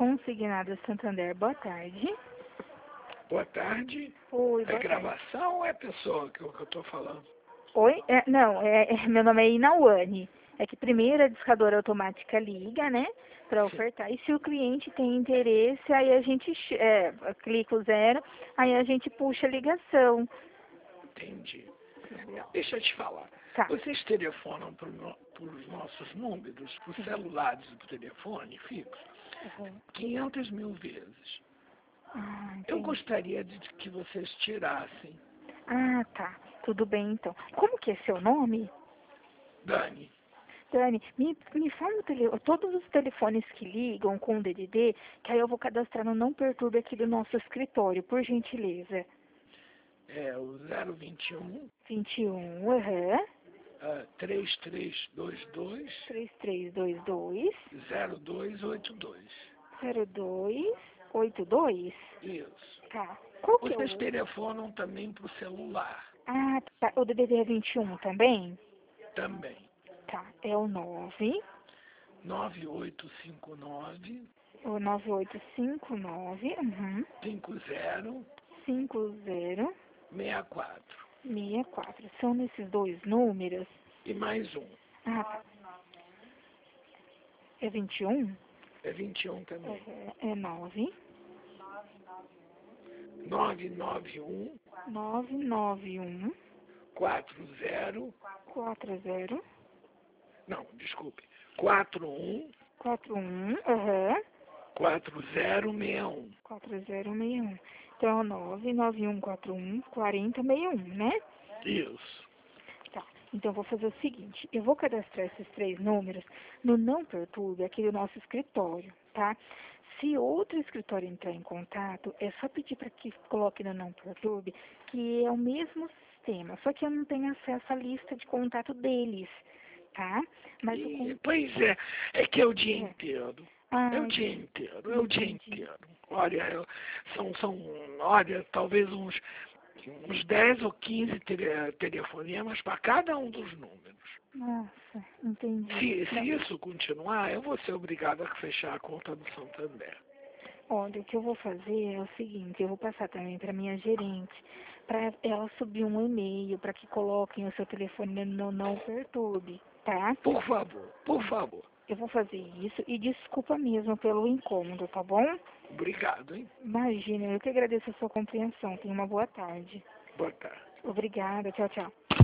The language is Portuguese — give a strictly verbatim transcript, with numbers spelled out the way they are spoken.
Consignado Santander, boa tarde. Boa tarde. Oi, É boa gravação tarde. ou é pessoa que eu estou falando? Oi? É, não, é, é- meu nome é Inauane. É que primeiro a discadora automática liga, né, para Sim. ofertar. E se o cliente tem interesse, aí a gente ch- é, clica o zero, aí a gente puxa a ligação. Entendi. Deixa eu te falar. Tá. Vocês telefonam para os nossos números, para os celulares do telefone fixo, Uhum. quinhentas mil vezes. Ah, Eu entendi. gostaria de que vocês tirassem. Ah, tá. Tudo bem, então. Como que é seu nome? Dani, Dani, me, me fala o tele, todos os telefones que ligam com o D D D, que aí eu vou cadastrar no Não Perturbe aqui do nosso escritório, por gentileza. é o zero vinte e um, vinte e um, aham, ah, três três dois dois, três três dois dois, zero dois oito dois. zero dois oito dois. Isso. Tá. Qual que é Vocês o... telefonam também para o celular. Ah, tá. O D D D é vinte e um também? Também. Tá. É o nove, nove oito cinco nove, o nove oito cinco nove, uhum, cinco zero cinco zero seis quatro. seis quatro. São nesses dois números? E mais um. Ah, tá. É vinte e um? É vinte e um também. É, é nove, nove nove um, nove nove um, quatro zero. quatro zero, Não, desculpe. quatro um, quatro um, aham, quatro zero seis um. quatro zero seis um. Então, é nove nove um quatro um, quatro zero seis um, né? Isso. Tá. Então, eu vou fazer o seguinte. Eu vou cadastrar esses três números no Não Perturbe, aqui do nosso escritório, tá? Se outro escritório entrar em contato, é só pedir para que coloque no Não Perturbe, que é o mesmo sistema, só que eu não tenho acesso à lista de contato deles, tá? Mas o E, con... pois é, é que é o dia É. inteiro. É Ah, o dia inteiro, é o dia entendi. inteiro. Olha, eu- são, são, olha, talvez uns, uns dez ou quinze tele, telefonemas para cada um dos números. Nossa, entendi. Se, se Não, isso continuar, eu vou ser obrigado a fechar a conta do Santander. olha, o que eu vou fazer é o seguinte, eu vou passar também para minha gerente, para ela subir um e-mail para que coloquem o seu telefone no Não Perturbe, tá? Por favor, por favor. Eu vou fazer isso e desculpa mesmo pelo incômodo, tá bom? Obrigado, hein? Imagina, eu que agradeço a sua compreensão. Tenha uma boa tarde. Boa tarde. Obrigada, tchau, tchau.